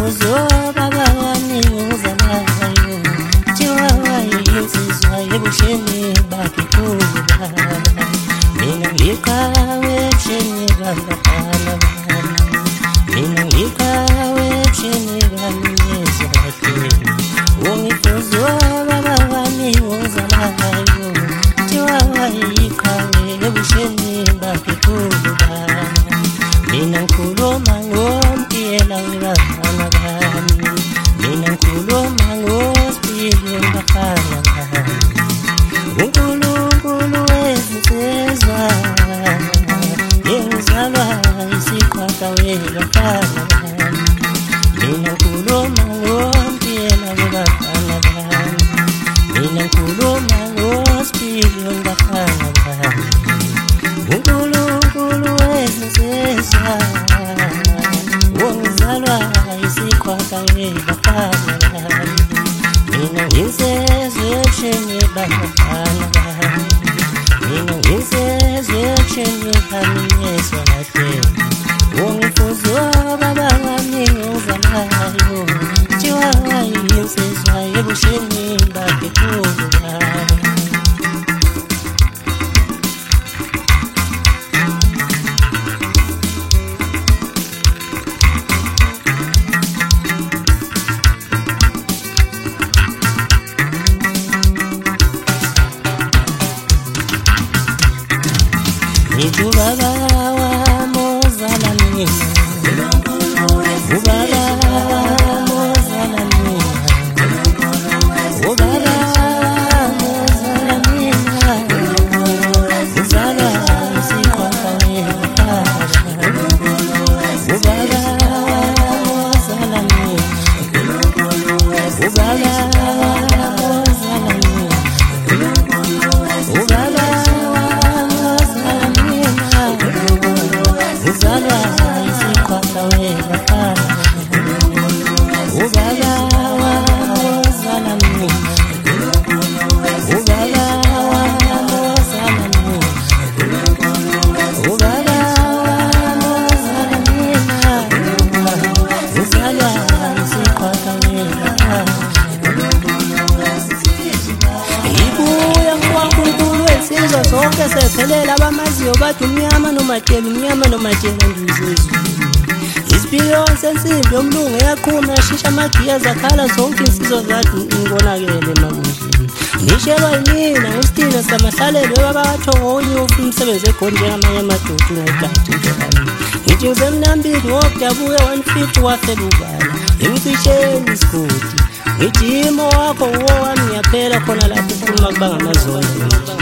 Ungifuzo baba wami uzalayo Tiwa insizwa ebusheni bakhe kuba Mina ngikawe ebusheni bangaphala Mina ngikawe ebusheni bamnyezakhe Ungifuzo baba wami uzalayo Tiwa ikawe ebusheni bakhe kuba Mina ngikhuluma ngompiyela webafana bami Mina ngikhuluma ngosipilo webafana bami uNkulunkulu wezinsizwa Ngizalwa isikhwaka webafana bami Mina ngikhuluma ngompiyela webafana bami Mina ngikhuluma ngosipilo webafana bami uNkulunkulu wezinsizwa Ngizalwa isikhwaka webafana bami Mina nginsizwa ebusheni bangaphala bami Mina nginsizwa ebusheni bamnyezakhe Ungifuzo baba wami uzalayo Tiwa insizwa ebusheni bakhe kuba Nitu baba wa mozala mina Ubaba wa mozala mina Ubaba wa mozala mina Uzala isikhwaka webafana Ubaba wa mozala mina Ubaba wa mozala mina Ubaba Uzalwa isikhwaka webafana Ubaba wamozala mina Ubaba wamozala mina Ubaba wamozala mina Uzalwa isikhwaka webafana Ibuya ngwankulunkulu wesizwe sonke sephelela abamaziyo bathi umnyama nomatshela ndizizwe Isiphiwo sensimbi yomlungu eyaqhuma yashisha amagiya zakhala zonke insizwa zathi ngibonakele makuhle Nishelwa yimina ngusithina samahlalelo webakathongonye umsebenzi ekhona njengamanye amadoda ungayigadi into yami Ngithi ngisemnambili ngokudabuya 150 wafela ubala Emcisheni isigodi Ngithi imo wakho uwo wami ngiyaphela khona lapho ukhuluma kuba ngamazolo